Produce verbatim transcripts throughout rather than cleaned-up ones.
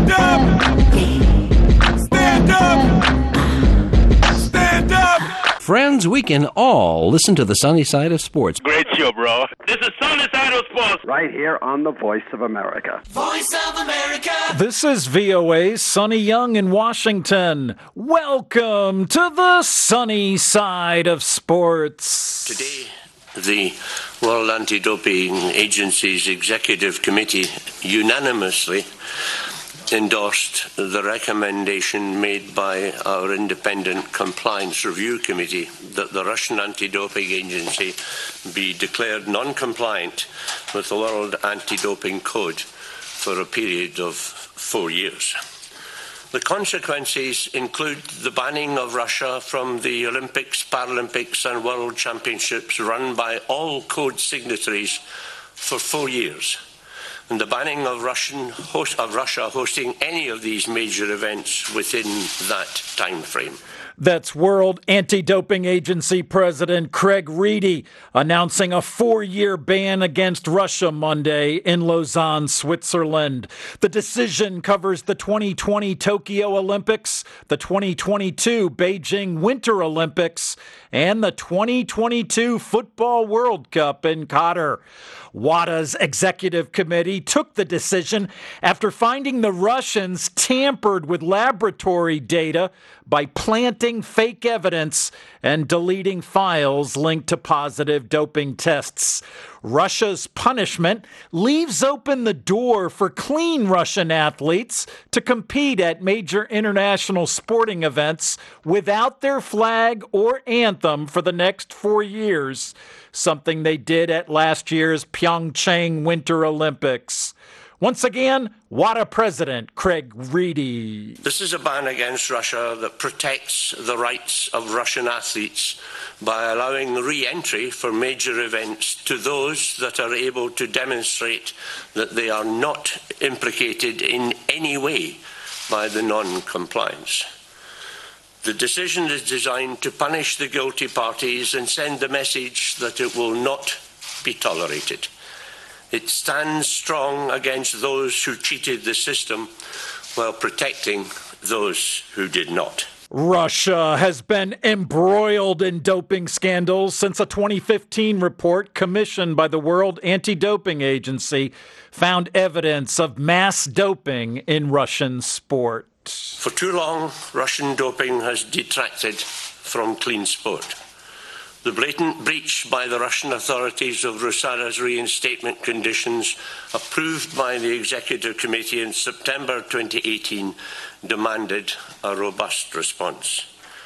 Stand up! Stand up! Stand up! Friends, we can all listen to the sunny side of sports. Great show, bro. This is Sunny Side of Sports. Right here on the Voice of America. Voice of America. This is V O A's Sonny Young in Washington. Welcome to the sunny side of sports. Today, the World Anti-Doping Agency's Executive Committee unanimously endorsed the recommendation made by our Independent Compliance Review Committee that the Russian Anti-Doping Agency be declared non-compliant with the World Anti-Doping Code for a period of four years. The consequences include the banning of Russia from the Olympics, Paralympics and World Championships run by all code signatories for four years, and the banning of, Russian host, of Russia hosting any of these major events within that time frame. That's World Anti-Doping Agency President Craig Reedy announcing a four-year ban against Russia Monday in Lausanne, Switzerland. The decision covers the twenty twenty Tokyo Olympics, the twenty twenty-two Beijing Winter Olympics, and the twenty twenty-two Football World Cup in Qatar. WADA's executive committee took the decision after finding the Russians tampered with laboratory data by planting fake evidence and deleting files linked to positive doping tests. Russia's punishment leaves open the door for clean Russian athletes to compete at major international sporting events without their flag or anthem for the next four years, something they did at last year's Pyeongchang Winter Olympics. Once again, WADA President Craig Reedy. This is a ban against Russia that protects the rights of Russian athletes by allowing re-entry for major events to those that are able to demonstrate that they are not implicated in any way by the non-compliance. The decision is designed to punish the guilty parties and send the message that it will not be tolerated. It stands strong against those who cheated the system while protecting those who did not. Russia has been embroiled in doping scandals since a twenty fifteen report commissioned by the World Anti-Doping Agency found evidence of mass doping in Russian sport. For too long, Russian doping has detracted from clean sport. The blatant breach by the Russian authorities of RUSADA's reinstatement conditions, approved by the Executive Committee in September twenty eighteen, demanded a robust response.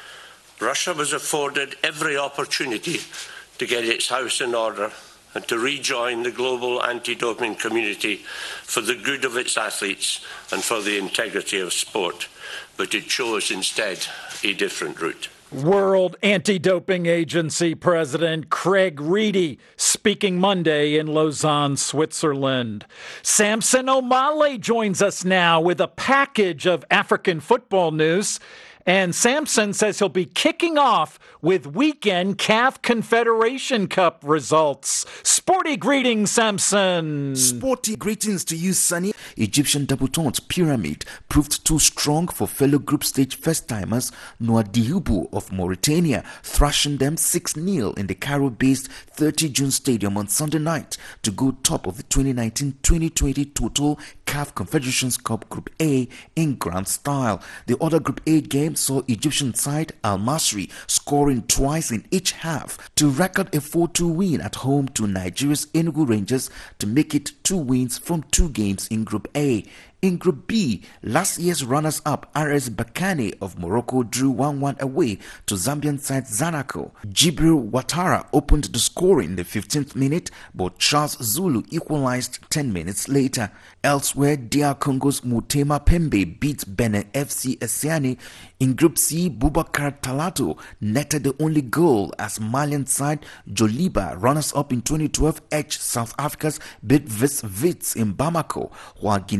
Russia was afforded every opportunity to get its house in order and to rejoin the global anti-doping community for the good of its athletes and for the integrity of sport, but it chose instead a different route. World Anti-Doping Agency President Craig Reedy speaking Monday in Lausanne, Switzerland. Samson Omale joins us now with a package of African football news. And Samson says he'll be kicking off with weekend C A F Confederation Cup results. Sporty greetings, Samson. Sporty greetings to you, Sonny. Egyptian debutant Pyramid proved too strong for fellow group stage first-timers Nouadhibou of Mauritania, thrashing them six nil in the Cairo-based thirty June Stadium on Sunday night to go top of the twenty nineteen twenty twenty total C A F Confederations Cup Group A in grand style. The other Group A game saw Egyptian side Al Masry scoring twice in each half to record a four two win at home to Nigeria's Enugu Rangers to make it two wins from two games in Group A. In Group B, last year's runners-up R S Berkane of Morocco drew one one away to Zambian side Zanaco. Jibril Ouattara opened the scoring in the fifteenth minute, but Charles Zulu equalized ten minutes later. Elsewhere, D R Congo's Mutema Pembe beat Benin F C Esiani. In Group C, Boubacar Talato netted the only goal as Malian side Joliba, runners-up in twenty twelve, edged South Africa's Bidvest Wits in Bamako, while Guinean side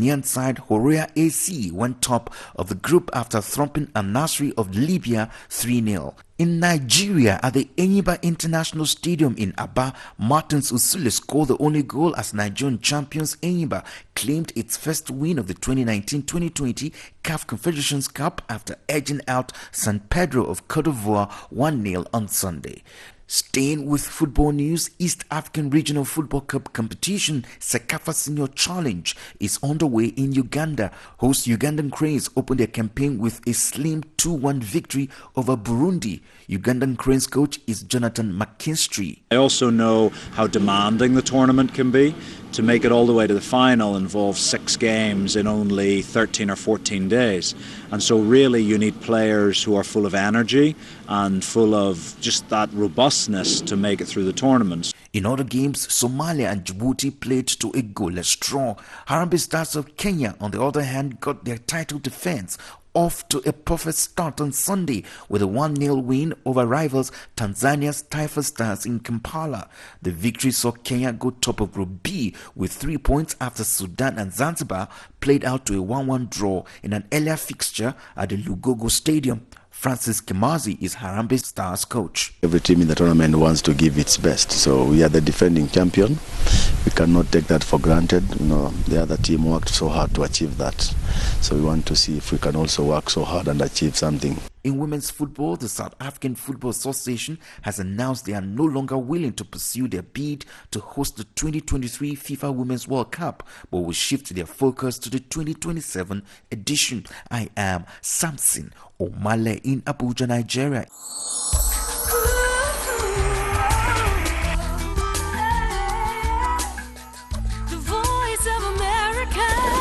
side Horea A C went top of the group after thumping Al Nassr of Libya three nil. In Nigeria, at the Enyimba International Stadium in Aba, Martins Usule scored the only goal as Nigerian champions Enyimba claimed its first win of the twenty nineteen twenty twenty C A F Confederations Cup after edging out San Pedro of Cote d'Ivoire one nil on Sunday. Staying with football news, East African Regional Football Cup competition Sekafa Senior Challenge is underway in Uganda. Host Ugandan Cranes opened their campaign with a slim two one victory over Burundi. Ugandan Cranes coach is Jonathan McKinstry. I also know how demanding the tournament can be. To make it all the way to the final involves six games in only thirteen or fourteen days. And so really you need players who are full of energy and full of just that robustness to make it through the tournaments. In other games, Somalia and Djibouti played to a goalless draw. Harambee Stars of Kenya, on the other hand, got their title defense off to a perfect start on Sunday with a one nil win over rivals Tanzania's Taifa Stars in Kampala. The victory saw Kenya go top of Group B with three points after Sudan and Zanzibar played out to a one one draw in an earlier fixture at the Lugogo Stadium. Francis Kimazi is Harambee Stars coach. Every team in the tournament wants to give its best, so we are the defending champion. We cannot take that for granted. You know, the other team worked so hard to achieve that, so we want to see if we can also work so hard and achieve something. In women's football, the South African Football Association has announced they are no longer willing to pursue their bid to host the twenty twenty-three FIFA Women's World Cup, but will shift their focus to the twenty twenty-seven edition. I am Samson Omale in Abuja, Nigeria. The Voice of America.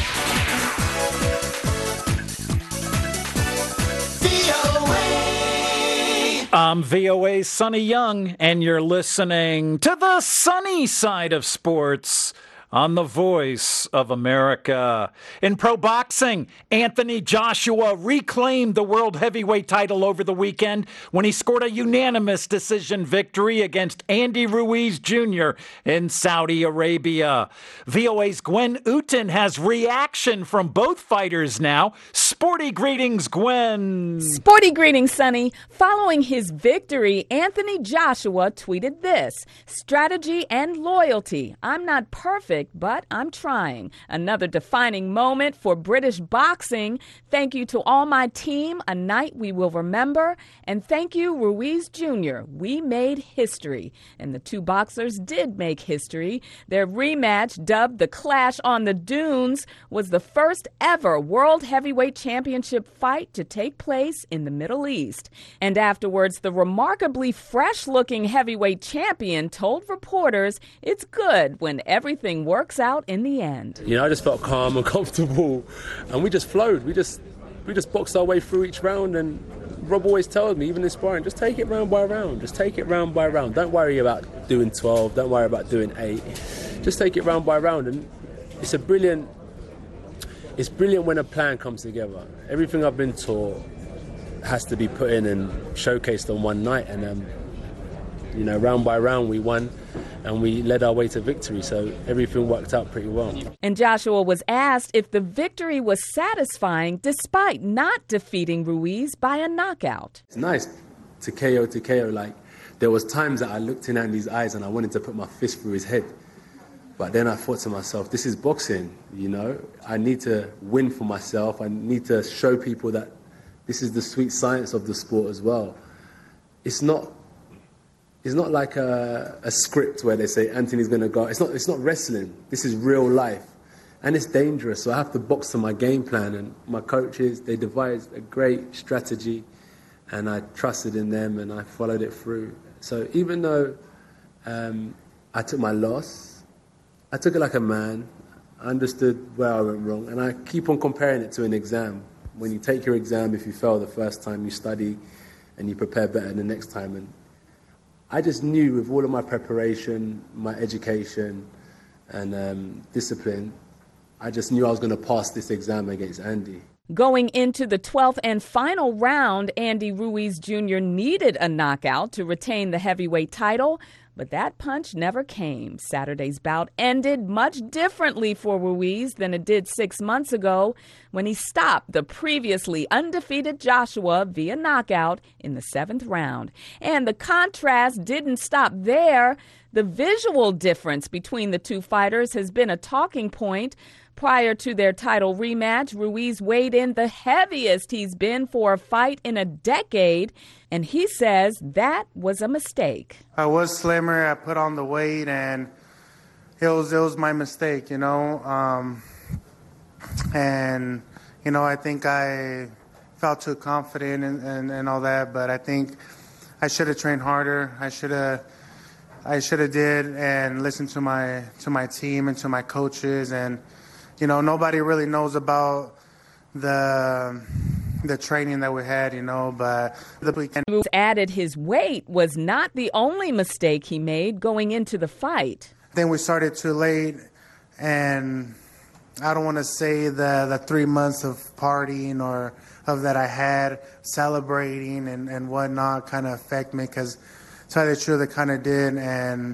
I'm V O A's Sonny Young, and you're listening to the sunny side of sports on the Voice of America. In pro boxing, Anthony Joshua reclaimed the world heavyweight title over the weekend when he scored a unanimous decision victory against Andy Ruiz Junior in Saudi Arabia. V O A's Gwen Uten has reaction from both fighters now. Sporty greetings, Gwen. Sporty greetings, Sonny. Following his victory, Anthony Joshua tweeted this: strategy and loyalty. I'm not perfect, but I'm trying. Another defining moment for British boxing. Thank you to all my team, a night we will remember. And thank you, Ruiz Junior We made history. And the two boxers did make history. Their rematch, dubbed the Clash on the Dunes, was the first ever World Heavyweight Championship fight to take place in the Middle East. And afterwards, the remarkably fresh-looking heavyweight champion told reporters it's good when everything works out in the end. You know, I just felt calm and comfortable, and we just flowed. We just we just boxed our way through each round, and Rob always tells me, even in sparring, just take it round by round. Just take it round by round. Don't worry about doing twelve. Don't worry about doing eight. Just take it round by round, and it's a brilliant. It's brilliant when a plan comes together. Everything I've been taught has to be put in and showcased on one night, and um, you know, round by round we won. And we led our way to victory, so everything worked out pretty well. And Joshua was asked if the victory was satisfying despite not defeating Ruiz by a knockout. It's nice to K O to K O. Like, there was times that I looked in Andy's eyes and I wanted to put my fist through his head. But then I thought to myself, this is boxing, you know? I need to win for myself. I need to show people that this is the sweet science of the sport as well. It's not... It's not like a, a script where they say Anthony's going to go. It's not. It's not wrestling. This is real life, and it's dangerous. So I have to box to my game plan. And my coaches, they devised a great strategy, and I trusted in them and I followed it through. So even though um, I took my loss, I took it like a man. I understood where I went wrong, and I keep on comparing it to an exam. When you take your exam, if you fail the first time, you study, and you prepare better the next time. And I just knew with all of my preparation, my education, and um, discipline, I just knew I was going to pass this exam against Andy. Going into the twelfth and final round, Andy Ruiz Junior needed a knockout to retain the heavyweight title, But that punch never came. Saturday's bout ended much differently for Ruiz than it did six months ago when he stopped the previously undefeated Joshua via knockout in the seventh round. And the contrast didn't stop there. The visual difference between the two fighters has been a talking point. Prior to their title rematch, Ruiz weighed in the heaviest he's been for a fight in a decade, and he says that was a mistake. I was slimmer. I put on the weight, and it was it was my mistake, you know. Um, and you know, I think I felt too confident and, and, and all that, but I think I should have trained harder. I should have. I should have did and listened to my to my team and to my coaches, and you know, nobody really knows about the the training that we had, you know, but the weekend added his weight was not the only mistake he made going into the fight. Then we started too late, and I don't want to say the the three months of partying or of that I had celebrating and, and whatnot kind of affect me, because to tell you the truth, it kind of did. And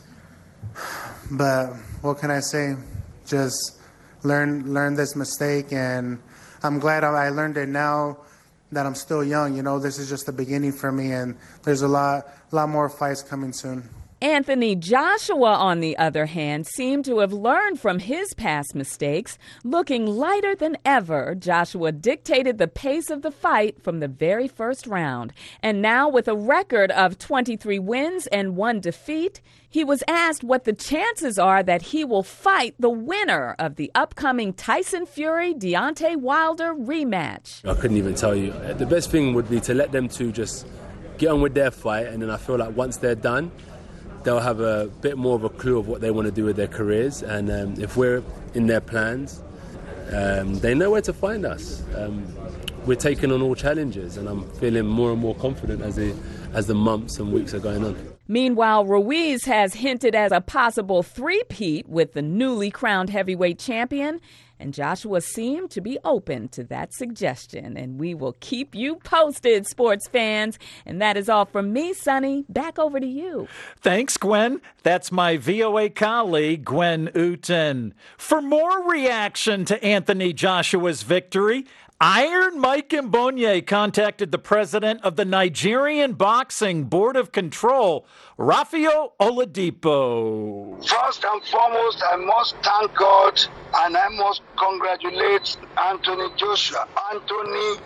but what can I say? Just learn learn this mistake, and I'm glad I learned it now that I'm still young. You know, this is just the beginning for me, and there's a lot lot more fights coming soon. Anthony Joshua, on the other hand, seemed to have learned from his past mistakes. Looking lighter than ever, Joshua dictated the pace of the fight from the very first round. And now, with a record of twenty-three wins and one defeat, he was asked what the chances are that he will fight the winner of the upcoming Tyson Fury-Deontay Wilder rematch. I couldn't even tell you. The best thing would be to let them two just get on with their fight, and then I feel like once they're done, they'll have a bit more of a clue of what they want to do with their careers. And um, if we're in their plans, um, they know where to find us. Um, we're taking on all challenges, and I'm feeling more and more confident as the, as the months and weeks are going on. Meanwhile, Ruiz has hinted at a possible three-peat with the newly crowned heavyweight champion, and Joshua seemed to be open to that suggestion. And we will keep you posted, sports fans. And that is all from me, Sonny. Back over to you. Thanks, Gwen. That's my V O A colleague, Gwen Uten. For more reaction to Anthony Joshua's victory, Iron Mike Mbonye contacted the president of the Nigerian Boxing Board of Control, Rafael Oladipo. First and foremost, I must thank God and I must congratulate Anthony Joshua. Anthony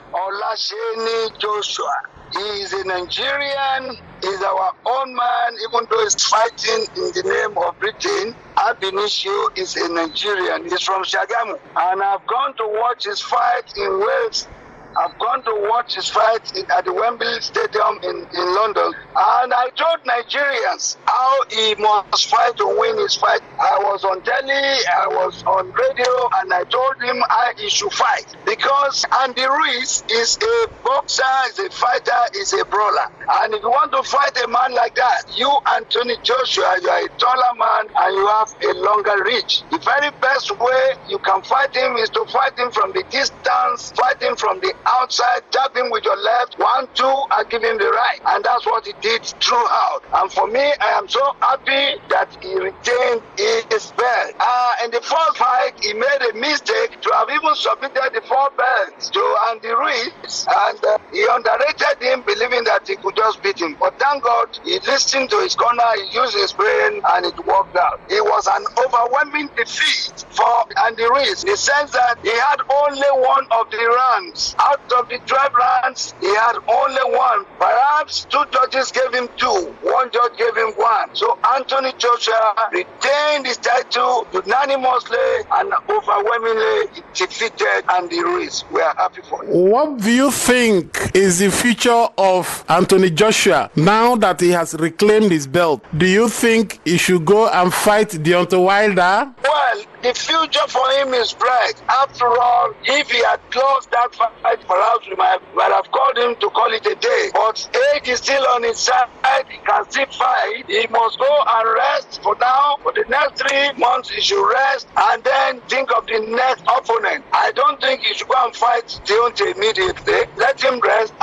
Olaseni Joshua. He is a Nigerian, he's our own man, even though he's fighting in the name of Britain. Ab initio is a Nigerian, he's from Shagamu. And I've gone to watch his fight in Wales. I've gone to watch his fight in, at the Wembley Stadium in, in London. And I told Nigerians how he must fight to win his fight. I was on telly, I was on radio, and I told him how he should fight. Because Andy Ruiz is a boxer, is a fighter, is a brawler. And if you want to fight a man like that, you, Anthony Joshua, you are a taller man and you have a longer reach. The very best way you can fight him is to fight him from the distance, fight him from the outside, jab him with your left, one, two, and give him the right. And that's what he did throughout. And for me, I am so happy that he retained his belt. Uh, in the first fight, he made a mistake to have even submitted the four belts to Andy Ruiz. And uh, he underrated him, believing that he could just beat him. But thank God, he listened to his corner, he used his brain, and it worked out. It was an overwhelming defeat for Andy Ruiz, in the sense that he had only one of the rounds. Out of the twelve rounds, he had only one. Perhaps two judges gave him two. One judge gave him one. So Anthony Joshua retained his title unanimously and overwhelmingly defeated Andy Ruiz. We are happy for him. What do you think is the future of Anthony Joshua now that he has reclaimed his belt? Do you think he should go and fight Deontay Wilder? Well, the future for him is bright. After all, if he had closed that fight, perhaps we might, might have called him to call it a day. But age is still on his side. He can still fight. He must go and rest for now. For the next three months, he should rest and then think of the next opponent. I don't think he should go and fight Deontay immediately. Let him rest. I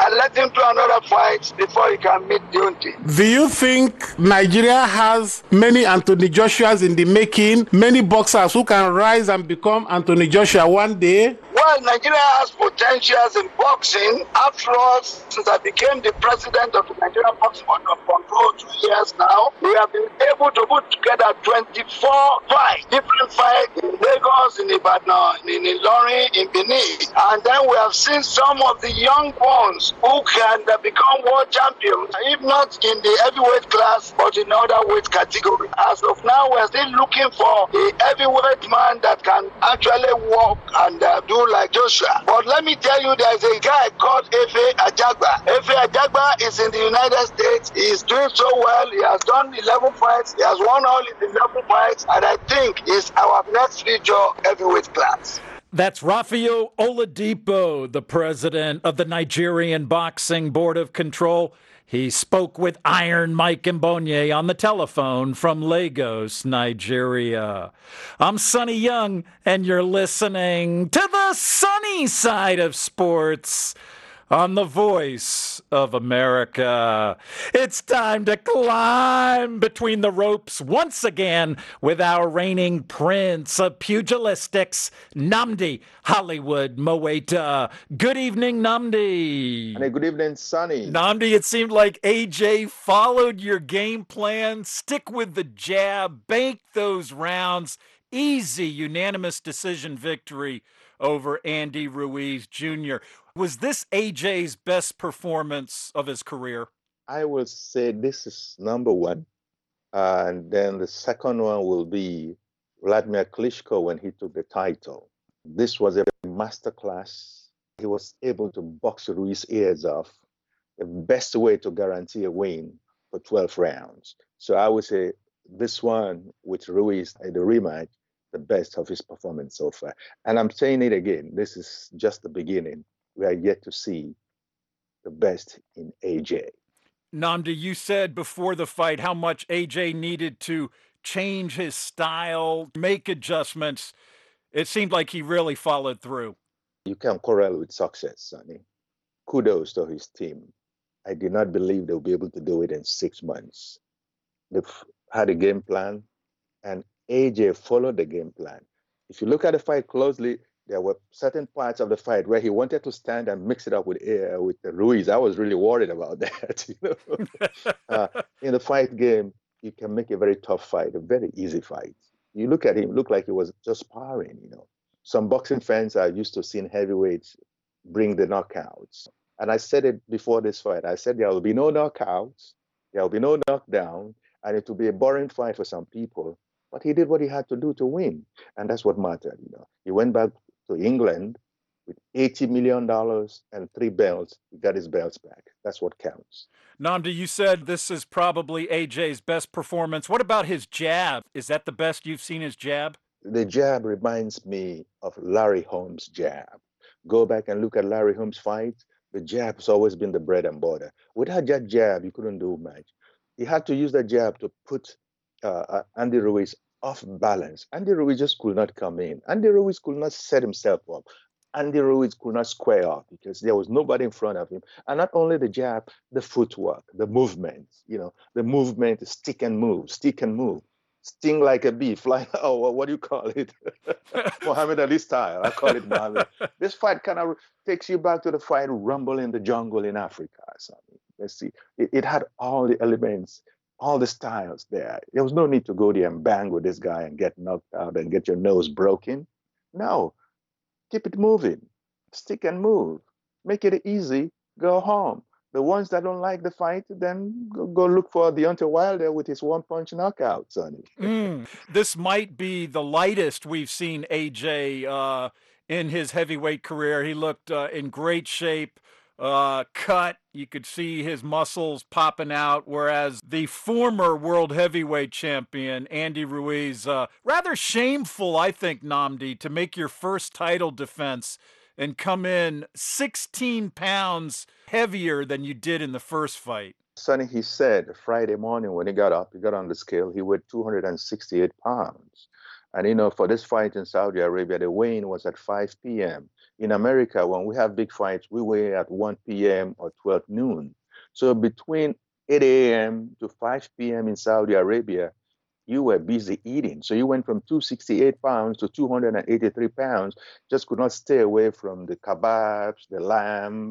and let him do another fight before he can meet Deontay. Do you think Nigeria has many Anthony Joshuas in the making, many boxers who can rise and become Anthony Joshua one day? Well, Nigeria has potentials in boxing. After all, since I became the president of the Nigerian Boxing Board of Control two years now, we have been able to put together twenty-four fights, different fights in Lagos, in Ibadan, in Ilorin, in Benin. And then we have seen some of the young ones who can uh, become world champions, if not in the heavyweight class, but in other weight categories. As of now, we're still looking for a heavyweight man that can actually walk and uh, do like Joshua. But let me tell you, there's a guy called Efe Ajagba. Efe Ajagba is in the United States. He's doing so well. He has done eleven fights. He has won all his eleven fights. And I think he's our next future heavyweight class. That's Rafael Oladipo, the president of the Nigerian Boxing Board of Control. He spoke with Iron Mike Mbonye on the telephone from Lagos, Nigeria. I'm Sonny Young, and you're listening to the sunny side of sports on the Voice of America. It's time to climb between the ropes once again with our reigning prince of pugilistics, Nnamdi Hollywood Mowaita. Good evening, Nnamdi. And a good evening, Sonny. Nnamdi, it seemed like A J followed your game plan. Stick with the jab, bank those rounds. Easy, unanimous decision victory over Andy Ruiz Junior Was this A J's best performance of his career? I will say this is number one. Uh, and then the second one will be Vladimir Klitschko when he took the title. This was a masterclass. He was able to box Ruiz's ears off. The best way to guarantee a win for twelve rounds. So I would say this one with Ruiz at the rematch, the best of his performance so far. And I'm saying it again, this is just the beginning. We are yet to see the best in A J. Nnamdi, you said before the fight how much A J needed to change his style, make adjustments. It seemed like he really followed through. You can correlate with success, Sonny. Kudos to his team. I did not believe they'll be able to do it in six months. They've had a game plan, and A J followed the game plan. If you look at the fight closely, there were certain parts of the fight where he wanted to stand and mix it up with uh, with Ruiz. I was really worried about that. You know? uh, in the fight game, you can make a very tough fight, a very easy fight. You look at him, look like he was just sparring. You know, some boxing fans are used to seeing heavyweights bring the knockouts. And I said it before this fight. I said there will be no knockouts, there will be no knockdown, and it will be a boring fight for some people. But he did what he had to do to win, and that's what mattered. You know, he went back to England with eighty million dollars and three belts. He got his belts back. That's what counts. Nnamdi, you said this is probably A J's best performance. What about his jab? Is that the best you've seen his jab? The jab reminds me of Larry Holmes' jab. Go back and look at Larry Holmes' fights. The jab has always been the bread and butter. Without that jab, you couldn't do much. He had to use that jab to put uh, Andy Ruiz off balance. Andy Ruiz just could not come in. Andy Ruiz could not set himself up. Andy Ruiz could not square up because there was nobody in front of him. And not only the jab, the footwork, the movement, you know, the movement, stick and move, stick and move, sting like a bee, fly, oh, what do you call it? Muhammad Ali style, I call it Muhammad. This fight kind of takes you back to the fight Rumble in the Jungle in Africa. So, let's see, it, it had all the elements, all the styles there. There was no need to go there and bang with this guy and get knocked out and get your nose broken. No, keep it moving, stick and move, make it easy, go home. The ones that don't like the fight, then go, go look for Deontay Wilder with his one-punch knockout, Sonny. mm, this might be the lightest we've seen A J uh, in his heavyweight career. He looked uh, in great shape, uh, cut. You could see his muscles popping out, whereas the former world heavyweight champion, Andy Ruiz, uh, rather shameful, I think, Nnamdi, to make your first title defense and come in sixteen pounds heavier than you did in the first fight. Sonny, he said Friday morning when he got up, he got on the scale, he weighed two hundred sixty-eight pounds. And, you know, for this fight in Saudi Arabia, the weigh-in was at five p.m. In America, when we have big fights, we weigh at one p.m. or twelve noon. So between eight a.m. to five p.m. in Saudi Arabia, you were busy eating. So you went from two hundred sixty-eight pounds to two hundred eighty-three pounds, just could not stay away from the kebabs, the lamb,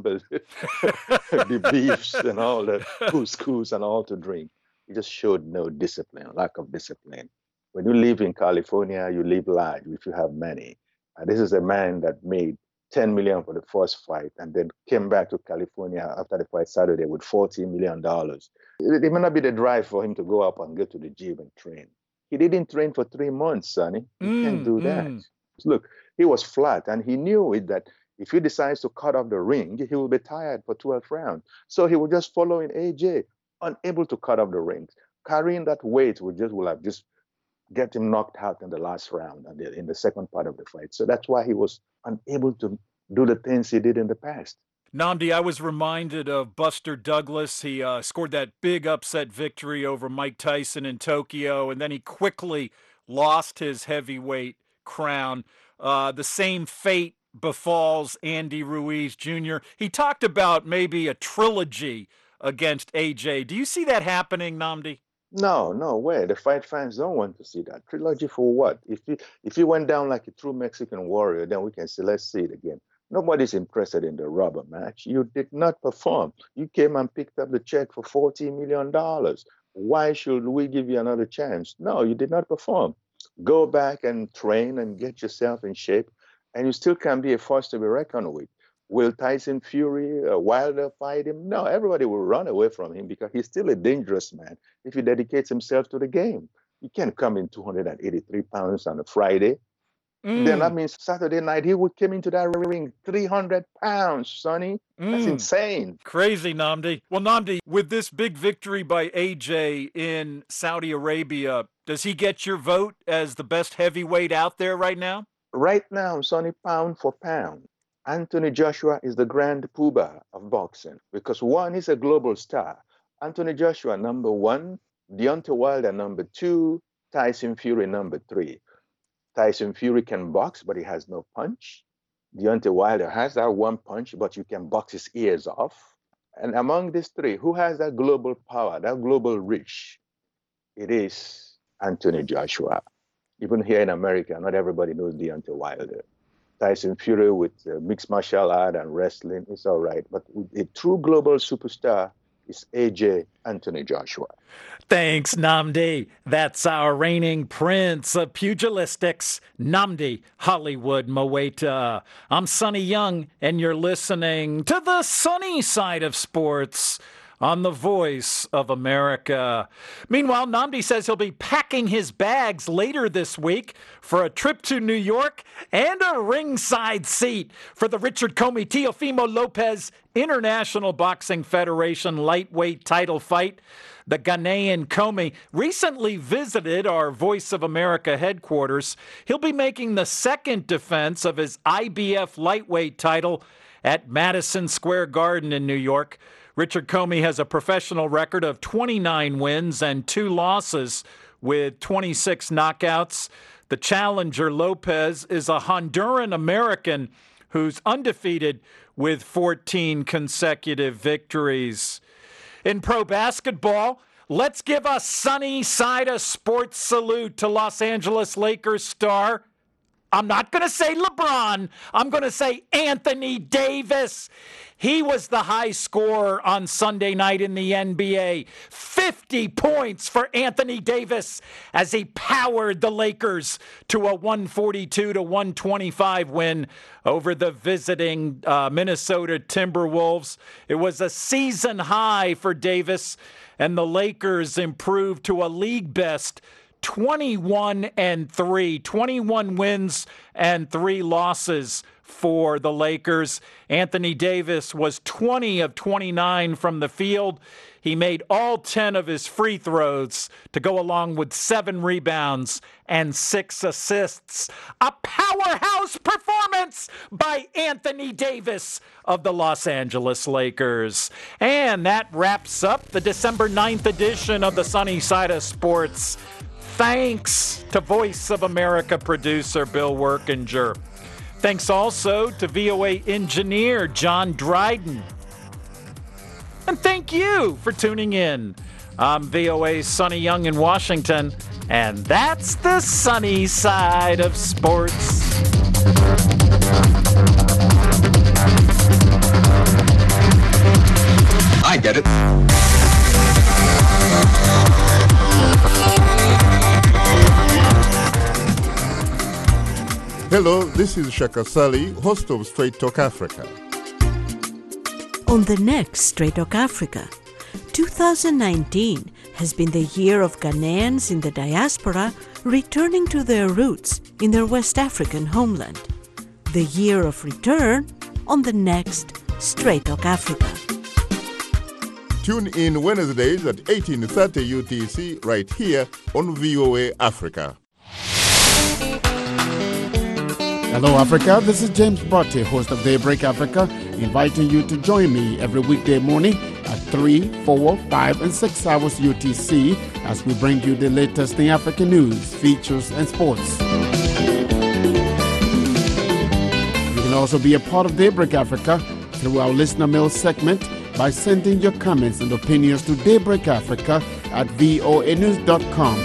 the beefs, and all the couscous and all to drink. You just showed no discipline, lack of discipline. When you live in California, you live large if you have money. And this is a man that made ten million dollars for the first fight and then came back to California after the fight Saturday with forty million dollars. It, it may not be the drive for him to go up and go to the gym and train. He didn't train for three months, Sonny. He mm, can't do that. Mm. Look, he was flat and he knew it that if he decides to cut off the ring, he will be tired for twelve rounds. So he was just following A J, unable to cut off the rings. Carrying that weight would just will have just get him knocked out in the last round and in the second part of the fight. So that's why he was unable to do the things he did in the past. Nnamdi, I was reminded of Buster Douglas. He uh, scored that big upset victory over Mike Tyson in Tokyo, and then he quickly lost his heavyweight crown. Uh, the same fate befalls Andy Ruiz Junior He talked about maybe a trilogy against A J. Do you see that happening, Nnamdi? No, no way. The fight fans don't want to see that. Trilogy for what? If you if you went down like a true Mexican warrior, then we can say, let's see it again. Nobody's interested in the rubber match. You did not perform. You came and picked up the check for forty million dollars. Why should we give you another chance? No, you did not perform. Go back and train and get yourself in shape, and you still can be a force to be reckoned with. Will Tyson Fury, uh, Wilder fight him? No, everybody will run away from him because he's still a dangerous man if he dedicates himself to the game. You can't come in two hundred eighty-three pounds on a Friday. Mm. Then that means Saturday night he would come into that ring three hundred pounds, Sonny. Mm. That's insane. Crazy, Nnamdi. Well, Nnamdi, with this big victory by A J in Saudi Arabia, does he get your vote as the best heavyweight out there right now? Right now, Sonny, pound for pound, Anthony Joshua is the grand poobah of boxing because one, he's a global star. Anthony Joshua, number one. Deontay Wilder, number two. Tyson Fury, number three. Tyson Fury can box, but he has no punch. Deontay Wilder has that one punch, but you can box his ears off. And among these three, who has that global power, that global reach? It is Anthony Joshua. Even here in America, not everybody knows Deontay Wilder. Tyson Fury with uh, mixed martial art and wrestling is all right. But a true global superstar is A J Anthony Joshua. Thanks, Nnamdi. That's our reigning prince of pugilistics, Nnamdi Hollywood Moeta. I'm Sonny Young, and you're listening to the sunny side of sports on the Voice of America. Meanwhile, Nnamdi says he'll be packing his bags later this week for a trip to New York and a ringside seat for the Richard Commey Teofimo Lopez International Boxing Federation lightweight title fight. The Ghanaian Commey recently visited our Voice of America headquarters. He'll be making the second defense of his I B F lightweight title at Madison Square Garden in New York. Richard Commey has a professional record of twenty-nine wins and two losses with twenty-six knockouts. The challenger, Lopez, is a Honduran-American who's undefeated with fourteen consecutive victories. In pro basketball, let's give a sunny side of sports salute to Los Angeles Lakers star. I'm not going to say LeBron. I'm going to say Anthony Davis. He was the high scorer on Sunday night in the N B A. fifty points for Anthony Davis as he powered the Lakers to a one forty-two to one twenty-five win over the visiting uh, Minnesota Timberwolves. It was a season high for Davis, and the Lakers improved to a league best twenty-one and three, twenty-one wins and three losses for the Lakers. Anthony Davis was twenty of twenty-nine from the field. He made all ten of his free throws to go along with seven rebounds and six assists. A powerhouse performance by Anthony Davis of the Los Angeles Lakers. And that wraps up the December ninth edition of the Sunny Side of Sports. Thanks to Voice of America producer Bill Workinger. Thanks also to V O A engineer John Dryden. And thank you for tuning in. I'm V O A's Sonny Young in Washington, and that's the sunny side of sports. I get it. Hello, this is Shaka Sali, host of Straight Talk Africa. On the next Straight Talk Africa, two thousand nineteen has been the year of Ghanaians in the diaspora returning to their roots in their West African homeland. The year of return on the next Straight Talk Africa. Tune in Wednesdays at eighteen thirty U T C right here on V O A Africa. Hello, Africa. This is James Botte, host of Daybreak Africa, inviting you to join me every weekday morning at three, four, five, and six hours U T C as we bring you the latest in African news, features, and sports. You can also be a part of Daybreak Africa through our listener mail segment by sending your comments and opinions to Daybreak Africa at voa news dot com.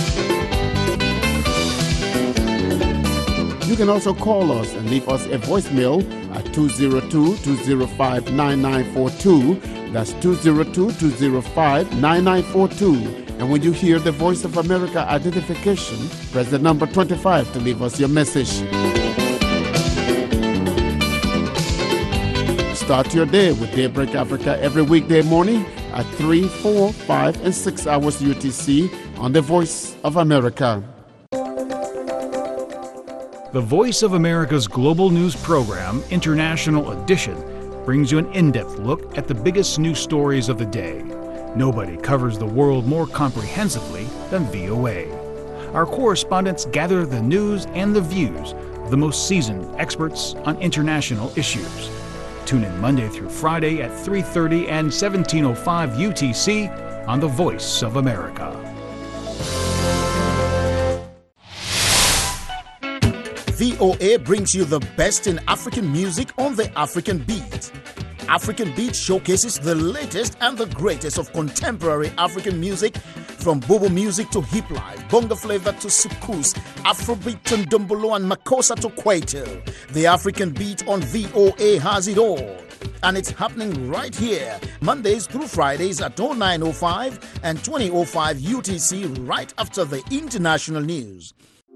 You can also call us and leave us a voicemail at two oh two, two oh five, nine nine four two. That's two oh two, two oh five, nine nine four two. And when you hear the Voice of America identification, press the number twenty-five to leave us your message. Start your day with Daybreak Africa every weekday morning at three, four, five, and six hours U T C on the Voice of America. The Voice of America's global news program, International Edition, brings you an in-depth look at the biggest news stories of the day. Nobody covers the world more comprehensively than V O A. Our correspondents gather the news and the views of the most seasoned experts on international issues. Tune in Monday through Friday at three thirty and seventeen oh five U T C on The Voice of America. V O A brings you the best in African music on the African Beat. African Beat showcases the latest and the greatest of contemporary African music, from bobo music to hip life, bongo flavor to soukous, Afrobeat to ndombolo and makossa to kwaito. The African Beat on V O A has it all. And it's happening right here, Mondays through Fridays at oh nine oh five and twenty oh five U T C, right after the international news.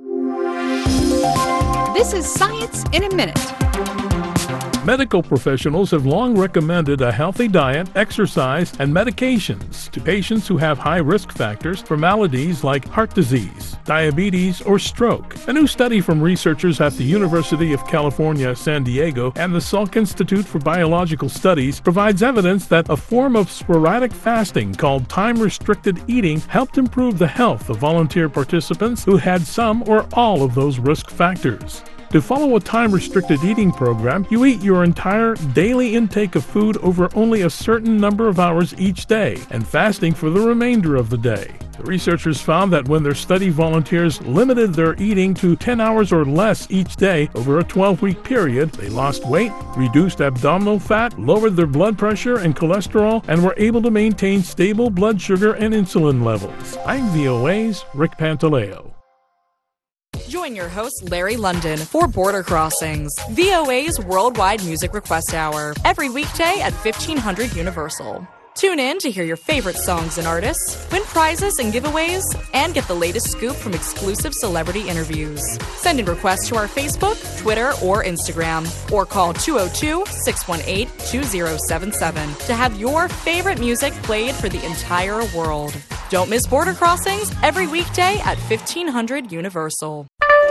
This is Science in a Minute. Medical professionals have long recommended a healthy diet, exercise, and medications to patients who have high risk factors for maladies like heart disease, diabetes, or stroke. A new study from researchers at the University of California, San Diego, and the Salk Institute for Biological Studies provides evidence that a form of sporadic fasting called time-restricted eating helped improve the health of volunteer participants who had some or all of those risk factors. To follow a time-restricted eating program, you eat your entire daily intake of food over only a certain number of hours each day, and fasting for the remainder of the day. The researchers found that when their study volunteers limited their eating to ten hours or less each day over a twelve-week period, they lost weight, reduced abdominal fat, lowered their blood pressure and cholesterol, and were able to maintain stable blood sugar and insulin levels. I'm V O A's Rick Pantaleo. Join your host, Larry London, for Border Crossings, V O A's Worldwide Music Request Hour, every weekday at fifteen hundred Universal. Tune in to hear your favorite songs and artists, win prizes and giveaways, and get the latest scoop from exclusive celebrity interviews. Send in requests to our Facebook, Twitter, or Instagram, or call two oh two, six one eight, two oh seven seven to have your favorite music played for the entire world. Don't miss Border Crossings every weekday at fifteen hundred Universal.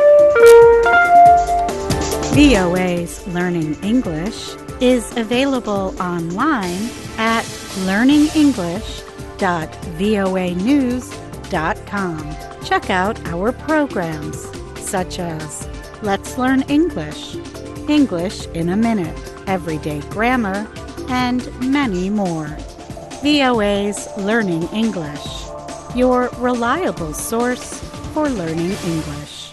V O A's Learning English is available online at learning english dot voa news dot com. Check out our programs such as Let's Learn English, English in a Minute, Everyday Grammar, and many more. V O A's Learning English, your reliable source for learning English.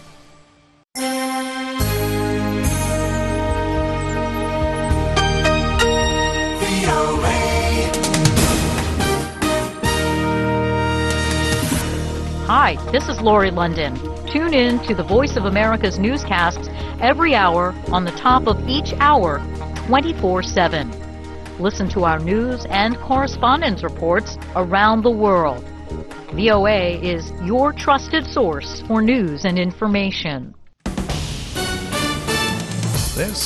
Hi, this is Lori London. Tune in to the Voice of America's newscasts every hour on the top of each hour, twenty-four seven. Listen to our news and correspondence reports around the world. V O A is your trusted source for news and information. This